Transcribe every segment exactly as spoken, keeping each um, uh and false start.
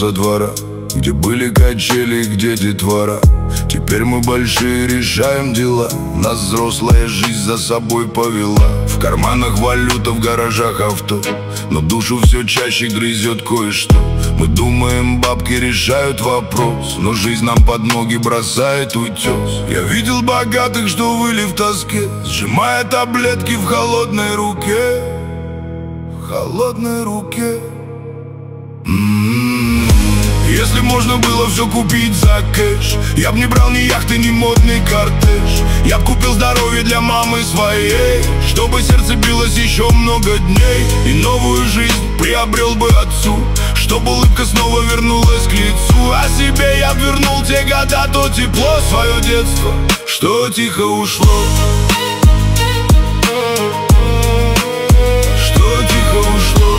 со двора, где были качели и где детвора. Теперь мы большие, решаем дела. Нас взрослая жизнь за собой повела. В карманах валюта, в гаражах авто, но душу все чаще грызет кое-что. Мы думаем, бабки решают вопрос, но жизнь нам под ноги бросает утес. Я видел богатых, что выли в тоске, сжимая таблетки в холодной руке. В холодной руке. М-м-м. Если можно было все купить за кэш, я б не брал ни яхты, ни модный кортеж. Я б купил здоровье для мамы своей, чтобы сердце билось еще много дней. И новую жизнь приобрел бы отцу, чтобы улыбка снова вернулась к лицу. А себе я б вернул те года, то тепло, свое детство, что тихо ушло. Что тихо ушло.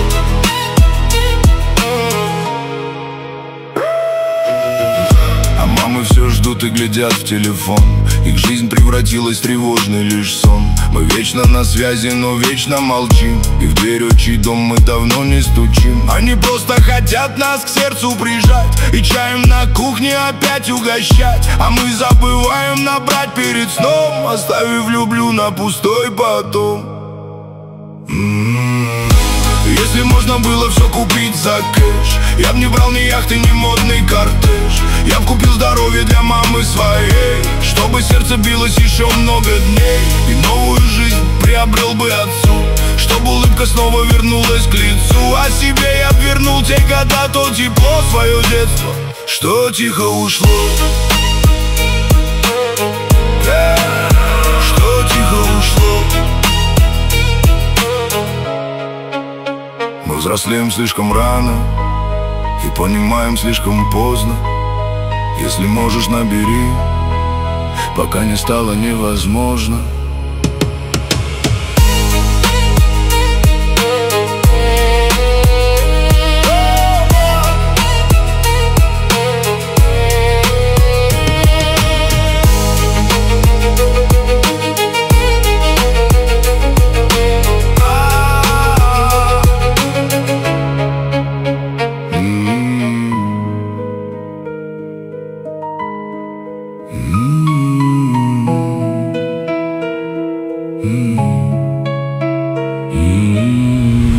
Все ждут и глядят в телефон. Их жизнь превратилась в тревожный лишь сон. Мы вечно на связи, но вечно молчим, и в дверь отчий дом мы давно не стучим. Они просто хотят нас к сердцу прижать и чаем на кухне опять угощать. А мы забываем набрать перед сном, оставив люблю на пустой потом. М-м-м. Если можно было все купить за кэш, я б не брал ни яхты, ни модный кортеж. Я б купил здоровье для мамы своей, чтобы сердце билось еще много дней. И новую жизнь приобрел бы отцу, чтобы улыбка снова вернулась к лицу. А себе я б вернул те года, то тепло, свое детство, что тихо ушло. Что тихо ушло. Мы взрослеем слишком рано и понимаем слишком поздно. Если можешь, набери, пока не стало невозможно. Mm-hmm. Mm-hmm.